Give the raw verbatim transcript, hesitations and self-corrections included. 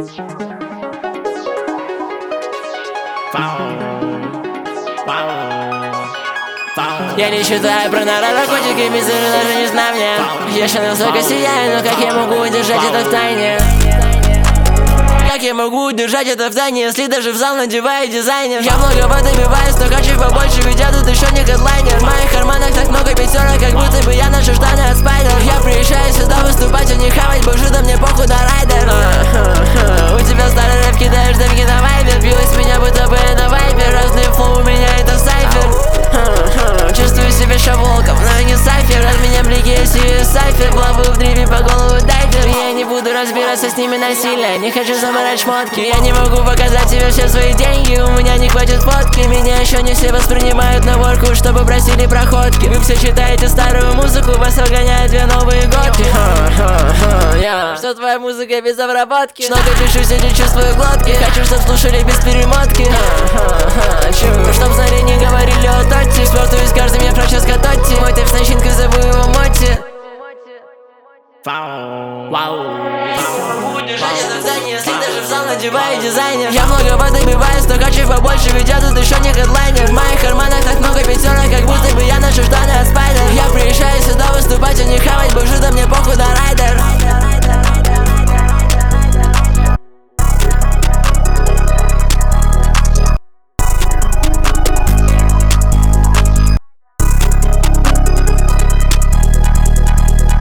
Я не считаю про наркотики, мизеры даже не знаю мне. Я ще настолько сияю, но как я могу удержать это в тайне? Как я могу удержать это в тайне, если даже в зал надеваю дизайнер? Я многого добиваюсь, но хочу побольше, ведь я тут еще не хедлайнер. В моих карманах так много пятерок, как будто бы я ношу штаны от спайдер. Я приезжаю сюда выступать, а не хавать, боже, да мне похуй на райдер. У тебя старый рэп, кидаешь демки на вайбер. Билась меня, будто бы это вайбер. Разный флоу, у меня это сайфер. Чувствую себя шаволком, но я не сайфер. От меня блики, если сайфер. Главы в древе, по голову дайвер. Я не буду разбираться с ними насильно, не хочу забирать шмотки. Я не могу показать тебе все свои деньги, у меня не хватит фотки. Меня еще не все воспринимают на ворку, чтобы просили проходки. Вы все читаете старую музыку, вас огоняют две новые годки. yeah. Что твоя музыка без обработки? Много пишу, сидя, чувствую глотки. Хочу, чтоб слушали без перемотки. Чтоб знали, не говорили о Тотти. Спортуюсь каждым, я Франческо Тотти. Мой тайп с начинкой, забыл его моти. Вау. Могу удержать это в здании, если даже в зал надеваю дизайнер. Я многого добиваюсь, но хочу побольше, ведь я тут еще не хедлайнер. В моих карманах так много пятерок, как будто бы я ношу штаны от спайдер. Я приезжаю сюда выступать, а не хавать, боже, да мне похуй на райдер.